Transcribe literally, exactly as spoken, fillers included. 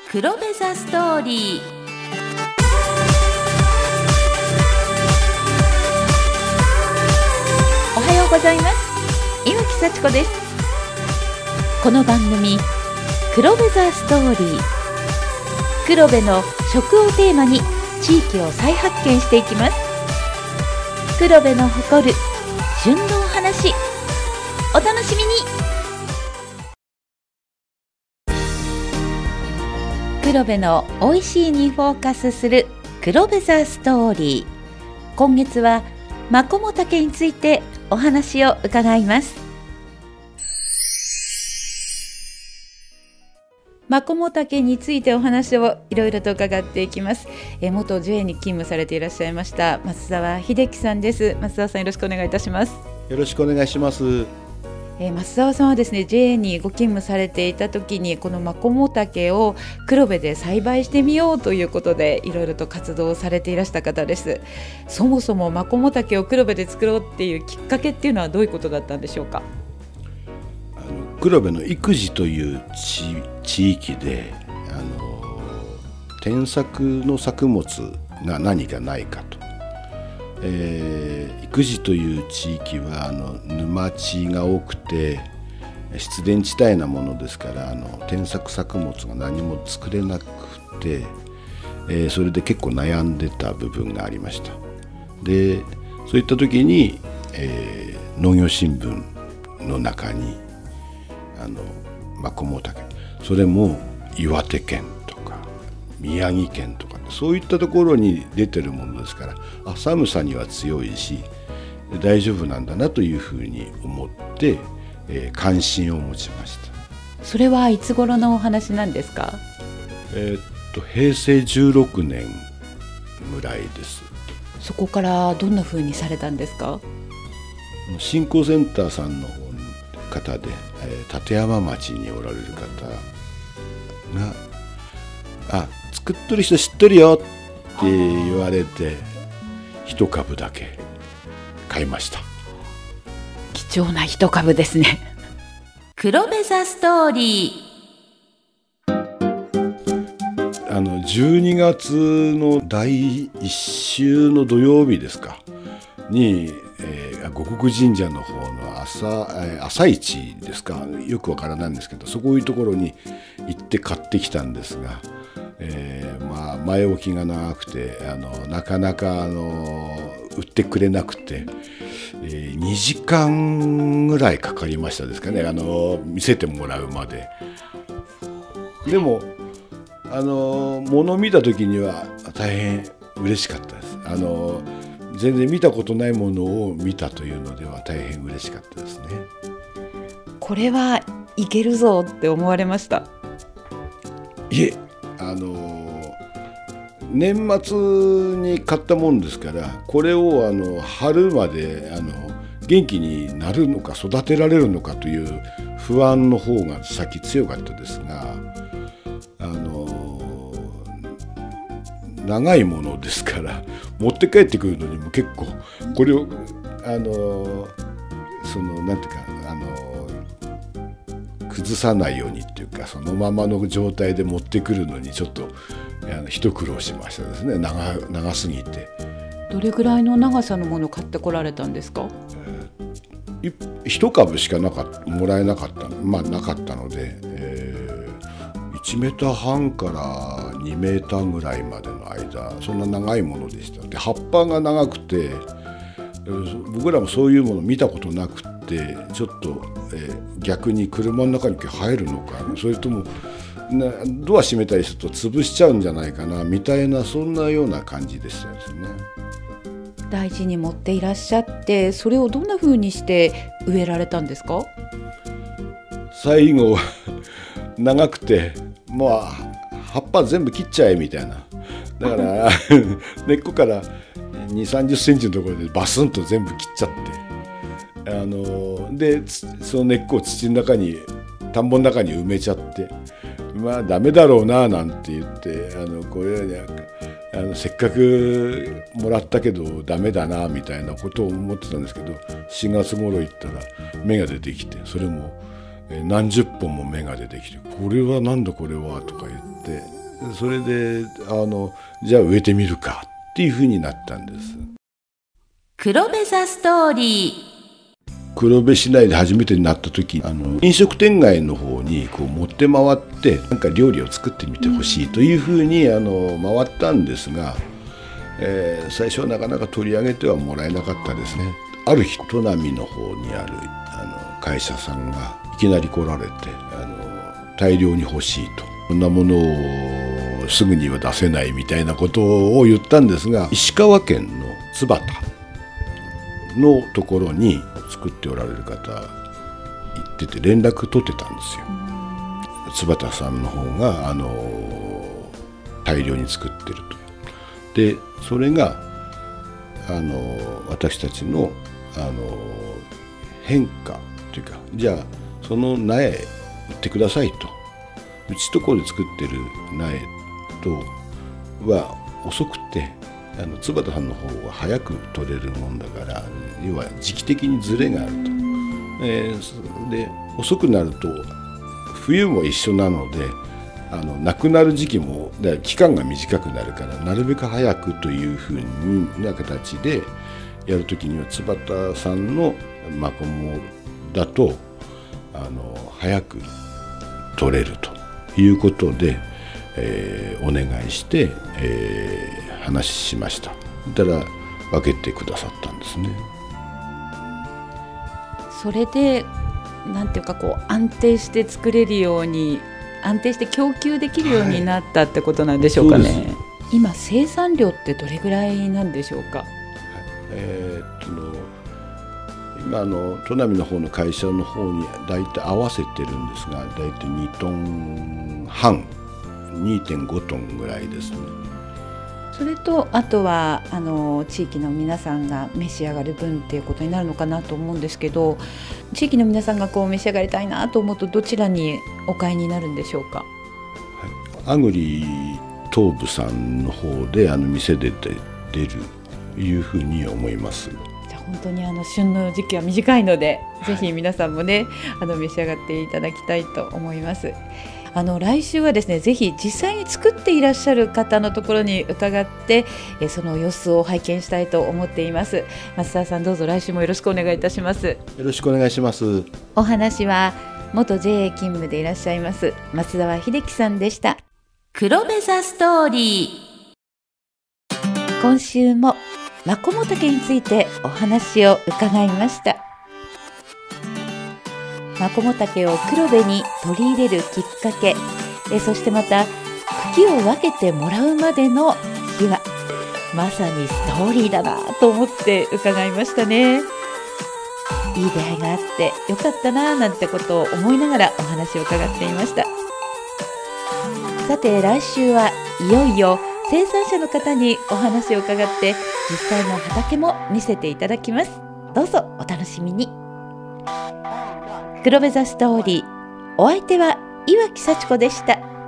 黒部ザストーリー。おはようございます。岩木幸子です。この番組黒部ザストーリー、黒部の食をテーマに地域を再発見していきます。黒部の誇る旬のお話、お楽しみに。黒部の美味しいにフォーカスする黒部ザストーリー。今月はマコモタケについてお話を伺います。マコモタケについてお話をいろいろと伺っていきます。え元 ジェー に勤務されていらっしゃいました松澤秀樹さんです。松澤さん、よろしくお願いいたします。 よろしくお願いします。 え松澤さんはですね ジェー にご勤務されていた時にこのマコモタケを黒部で栽培してみようということでいろいろと活動をされていらした方です。そもそもマコモタケを黒部で作ろうっていうきっかけっていうのはどういうことだったんでしょうか。 あの黒部の生地という地、地域であの転作の作物が何かないかと、えー、生地という地域はあの沼地が多くて湿田地帯なものですから、あの転作作物が何も作れなくて、えー、それで結構悩んでた部分がありました。でそういった時に、えー、農業新聞の中にあのマコモタケ、それも岩手県とか宮城県とかそういったところに出てるものですから、あ寒さには強いし大丈夫なんだなというふうに思って、えー、関心を持ちました。 それはいつ頃のお話なんですか。 えー、っと平成じゅうろくねんぐらいです。 そこからどんなふうにされたんですか。 振興センターさんの方で、えー、立山町におられる方があ作っとる人知っとるよって言われて一株だけ買いました。 貴重な一株ですね。黒部ザストーリー。 あのじゅうにがつのだいいっ週の土曜日ですかに、えー、護国神社の方の 朝,、えー、朝市ですか、よくわからないんですけど、そういうところに行って買ってきたんですが、えーまあ、前置きが長くてあのなかなかあの売ってくれなくて、えー、にじかんぐらいかかりましたですかね、あの見せてもらうまで。でもあの物を見た時には大変嬉しかったです。あの全然見たことないものを見たというのでは大変嬉しかったですね。 これはいけるぞって思われました。 いえ、あの年末に買ったもんですから、これをあの春まであの元気になるのか育てられるのかという不安の方が先強かったですが、あの長いものですから持って帰ってくるのにも結構これをあのそのなんていうかあの崩さないようにっていうか、そのままの状態で持ってくるのにちょっとあの一苦労しましたですね。 長, 長すぎて。 どれぐらいの長さのものを買ってこられたんですか。 えー、一株しかなかったもらえなかった、まあ、なかったので、えー、いちメーターはんからにメーターぐらいまでの間、そんな長いものでした。で葉っぱが長くて僕らもそういうもの見たことなくて、ちょっと、えー、逆に車の中に入るのか、それともなドア閉めたりすると潰しちゃうんじゃないかなみたいな、そんなような感じでしたですね。 大事に持っていらっしゃって、それをどんな風にして植えられたんですか。 最後長くてもう葉っぱ全部切っちゃえみたいな、だから根っこからにじゅう、さんじゅっセンチのところでバスンと全部切っちゃって、あのでその根っこを土の中に田んぼの中に埋めちゃって、まあダメだろうななんて言って、あのこれあのせっかくもらったけどダメだなみたいなことを思ってたんですけど、しがつ頃行ったら芽が出てきて、それも何十本も芽が出てきて、これはなんだこれはとか言って、 それであのじゃあ植えてみるかっていうふうになったんです。 黒部座ストーリー。 黒部市内で初めてになった時、あの飲食店街の方にこう持って回ってなんか料理を作ってみてほしいというふうにあの回ったんですが、えー、最初はなかなか取り上げてはもらえなかったですね。ある日砺波の方にあるあの会社さんがいきなり来られて、あの大量に欲しいと、こんなものをすぐには出せないみたいなことを言ったんですが、石川県の津幡のところに作っておられる方行ってて連絡取ってたんですよ。津幡さんの方があの大量に作ってると。でそれがあの私たちのあの変化というか、じゃあその苗売ってくださいと。うちとこで作ってる苗とは遅くて、あの津幡さんの方が早く取れるもんだから、要は時期的にズレがあると。えー、で遅くなると冬も一緒なので、あの亡くなる時期もだから期間が短くなるから、なるべく早くというふうな形でやるときには津幡さんのマコモだとあの早く取れるということで、えー、お願いして、えー、話しました。だから分けてくださったんですね。 それでなんていうかこう安定して作れるように、安定して供給できるようになったってことなんでしょうかね。はい、今生産量ってどれぐらいなんでしょうか。はい、 えー、っと今あの砺波の方の会社の方に大体合わせてるんですが、大体にトンはん にてんごトンぐらいですね。 それとあとはあの地域の皆さんが召し上がる分っていうことになるのかなと思うんですけど、地域の皆さんがこう召し上がりたいなと思うとどちらにお買いになるんでしょうか。はい、 アグリ東部さんの方であの店で出るというふうに思います。 じゃあ本当にあの旬の時期は短いので、はい、ぜひ皆さんもねあの召し上がっていただきたいと思います。あの来週はですね、ぜひ実際に作っていらっしゃる方のところに伺ってえその様子を拝見したいと思っています。松澤さん、どうぞ来週もよろしくお願いいたします。よろしくお願いします。 お話は元 ジェーエー 勤務でいらっしゃいます松澤秀樹さんでした。黒部座ストーリー。今週もマコモタケについてお話を伺いました。マコモタケを黒部に取り入れるきっかけ、えそしてまた茎を分けてもらうまでの秘話、まさにストーリーだなと思って伺いましたね。いい出会いがあってよかったななんてことを思いながらお話を伺っていました。さて来週はいよいよ生産者の方にお話を伺って実際の畑も見せていただきます。どうぞお楽しみに。黒部座ストーリー、お相手は岩木幸子でした。